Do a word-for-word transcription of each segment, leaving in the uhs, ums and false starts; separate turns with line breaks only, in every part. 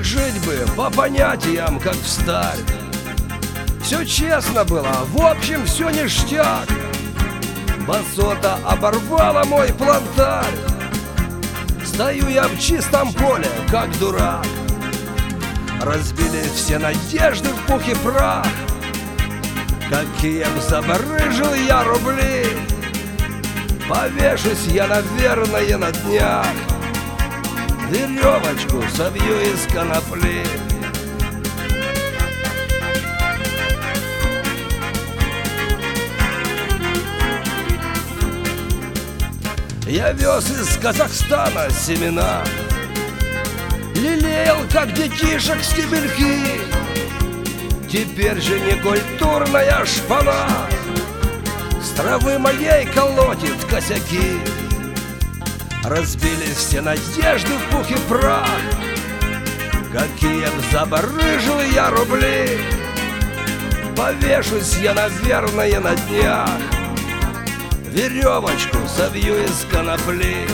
Эх, жить бы по понятиям, как встарь. Все честно было, в общем, все ништяк. Басота оборвала мой плантарь. Стою я в чистом поле, как дурак. Разбили все надежды в пух и прах. Какие б забарыжил я рубли, повешусь я, наверное, на днях. Веревочку совью из конопли. Я вез из Казахстана семена, лелеял, как детишек, стебельки. Теперь же не культурная шпана с травы моей колотит косяки. Разбились все надежды в пух и прах. Какие б забарыжил я рубли, повешусь я, наверное, на днях. Веревочку совью из конопли.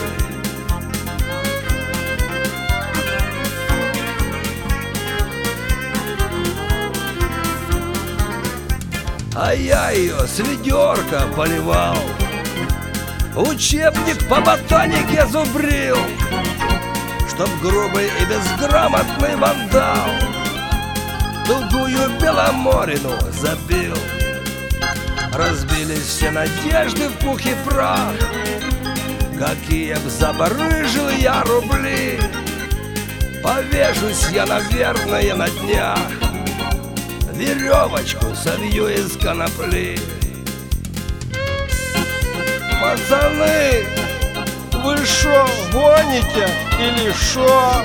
А я ее с ведерка поливал, учебник по ботанике зубрил, чтоб грубый и безграмотный вандал тугую Беломорину забил. Разбились все надежды в пух и прах. Какие б забарыжил я рубли, повешусь я, наверное, на днях. Веревочку совью из конопли.
Пацаны, вы шо, гоните или шо?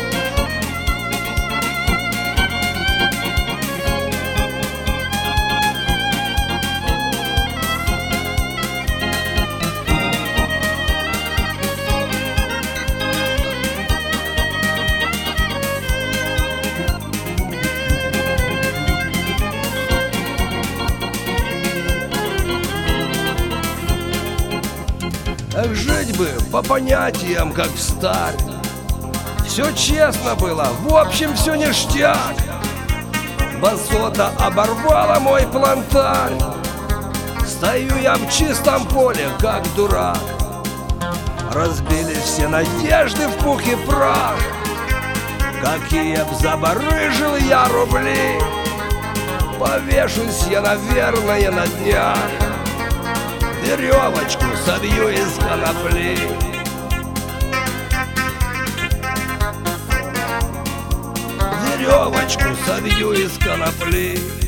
Эх, жить бы по понятиям, как встарь. Все честно было, в общем, все ништяк. Басота оборвала мой плантарь. Стою я в чистом поле, как дурак. Разбились все надежды в пух и прах. Какие б забарыжил я рубли, повешусь я, наверное, на днях. Веревочку совью из конопли. Веревочку совью из конопли.